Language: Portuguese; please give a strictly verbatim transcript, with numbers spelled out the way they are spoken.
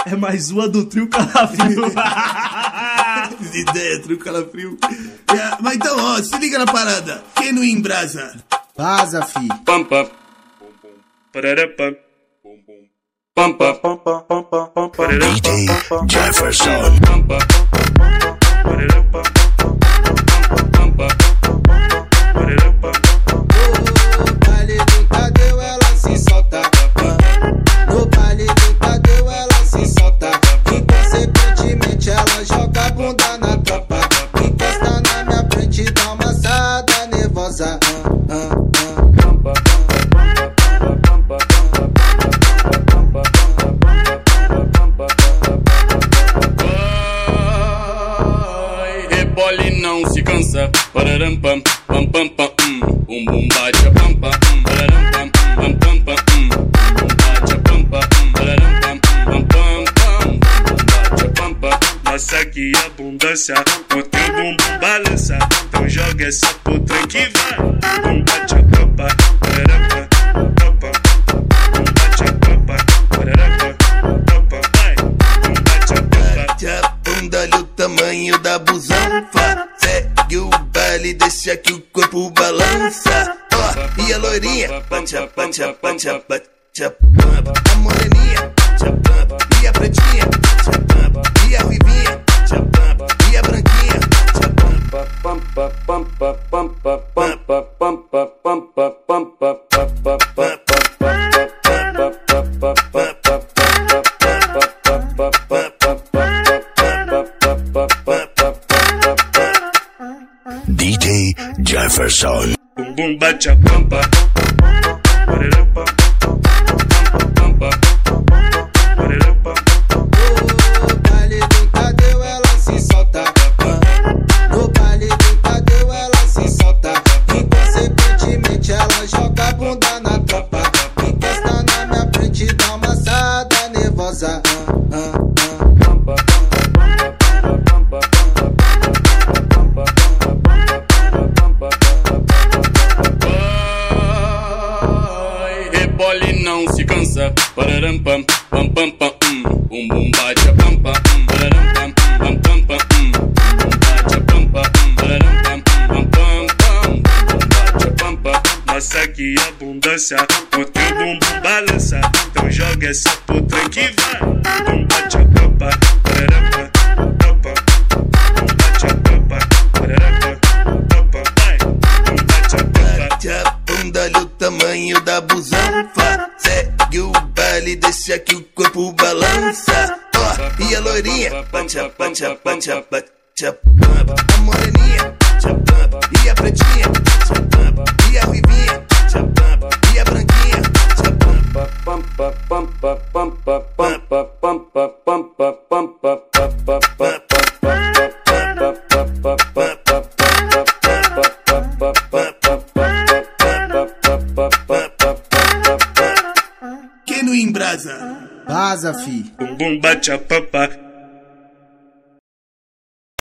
É mais uma do trio Calafrio. Ideia, trio Calafrio. É, mas então, ó, se liga na parada. Quem não embrasa? Vaza, fi. Pam pam. Parará pam. Pam pam. Parará D J pam. Jefferson. Pam pam. Parará pam. Pam pam. Parará pam. No baile do Tadeu ela se solta. No baile do Tadeu ela se solta. Inconsequentemente ela joga a bunda na tropa. Encosta na minha frente, dá uma assada nervosa. Ah, ah, Rebole não se cansa. Pararam pam pam pam pam. Um bum bate a pam pam. Pararam pam pam pam pam. Um bate a pam pam. Pararam pam pam pam pam. Um bate a pam pam. Nossa que abundância, o teu bumbum balança. Então joga essa puta que vai. Um bate a pam pam. Pararam pam pam. Um bate a pam pam. Pararam pam pam. Vai. Um bate a pam pam. Já bunda, olha o tamanho da busanfa. Segue o baile, deixa que o corpo balança. Ó, e a loirinha, bate a, bate a, bate a, bate a pampa. A moreninha, bate a pampa. E a pretinha, bate a pampa. E a ruivinha, bate a pampa. E a branquinha, bate a pampa. Pampa, pampa, pampa, pampa, pampa, pampa, pampa, pampa, D J Jefferson. bum bum bate a pampa. Parará pam. Pampa. Parará pam. no baile do Tadeu ela se solta. No baile do Tadeu ela se solta. Inconsequentemente ela joga a bunda na tropa. Encosta na minha frente, dá uma assada nervosa. Ah, ah, Rebole não se cansa. Pararam pam pam pam pam. Um bum bate a pam pam. Pararam pam pam pam pam. Um bate a pam pam. Pararam pam pam pam pam. Um bate a pam pam. Nossa que abundância, o teu bumbum balança. Então joga essa puta que vai. Um bate a pam pam. Pararam pam pam. Um bate a pam pam. Pararam pam pam. Vai. Um bate a pam pam. Bate a bunda, olha o tamanho da busanfa. Segue o baile, deixa que o corpo balança. Ó, e a loirinha, bate a, bate a, bate a, bate a pampa. A moreninha, bate a pampa. E a pretinha, bate a pampa. E a ruivinha, bate a pampa. E a branquinha, bate a pampa. Pampa, pampa, pampa, pampa, pampa, pampa, pampa, pampa, pampa. Quem não embrasa? vaza, fi. Bum bum bate a pampa.